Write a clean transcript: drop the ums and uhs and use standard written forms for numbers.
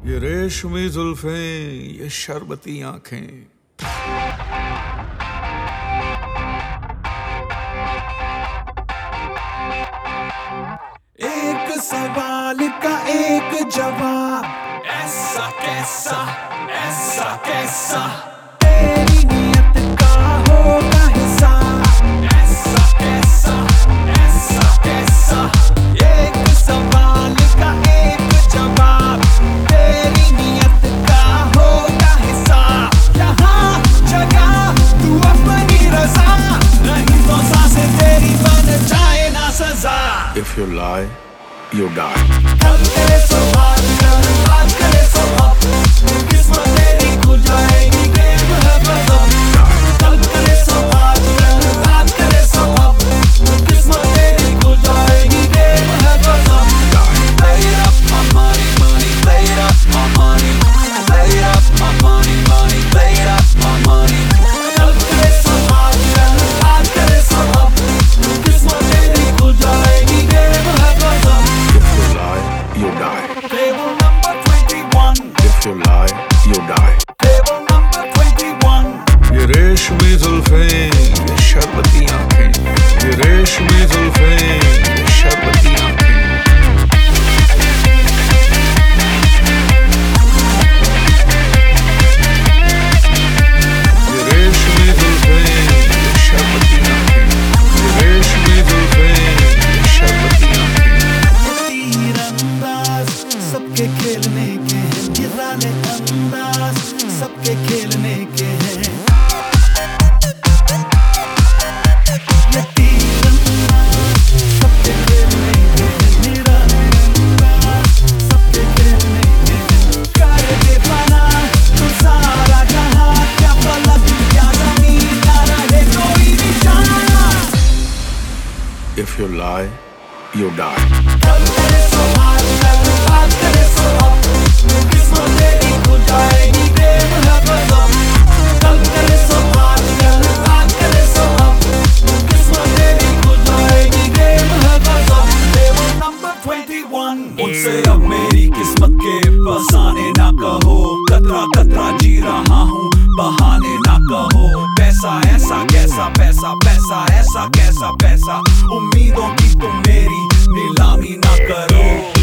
ये रेशमी जुल्फें, ये शरबती आंखें। एक सवाल का एक जवाब, ऐसा कैसा, ऐसा कैसा तेरी नियत का होगा हिसाब, ऐसा कैसा, ऐसा कैसा। एक सवाल का एक जवाब, तेरी नियत का होगा हिसाब। यहाँ जगह तू अपनी रजा, नहीं तो सांसें तेरी बन जाए ना सजा। If you lie, you die. कल करे सो बात कर, बात करे सो अब, किस्मत तेरी खुल जाएगी, प्रेम है बदम। कल करे सो बात कर, बात करे सो अब, किस्मत तेरी खुल जाएगी, प्रेम है बदम। Play it up, my money, money, play it up, my money, play it up, my money, money, play it up, my money। कल करे सो बात कर, बात करे सो अब, किस्मत तेरी खुल जाएगी, प्रेम है बदम। If you lie, you die. Table number 21. If you lie, you die. Table number 21. ये रेशमी जुल्फें, ये शरबती आंखें। ये रेशमी जुल्फें, ये शरबती आंखें। ये रेशमी जुल्फें, ये शरबती आंखें। ये रेशमी जुल्फें, ये शरबती आंखें। तीरंदाज सबके खेलने के हैं, गिराने अंदाज सबके खेलने के हैं। ये तीरंदाज सबके खेलने के हैं, गिराने अंदाज सबके खेलने के हैं। करके बना तो सारा जहां, क्या फलक क्या जमीन, ना रहे कोई निशान। If you lie, you die. कल करे सो बात कर, बात करे सो अब, किस्मत तेरी खुल जाएगी, प्रेम है बदम। कल करे सो बात कर, बात करे सो अब, किस्मत तेरी खुल जाएगी, प्रेम है बदम। Table number 21. मुझसे अब मेरी किस्मत के फसाने ना कहो, कतरा कतरा जी रहा हूँ, बहाने ना कहो। पैसा ऐसा कैसा पैसा, पैसा ऐसा कैसा पैसा, उम्मीदों की तुम मेरी नीलामी ना करो।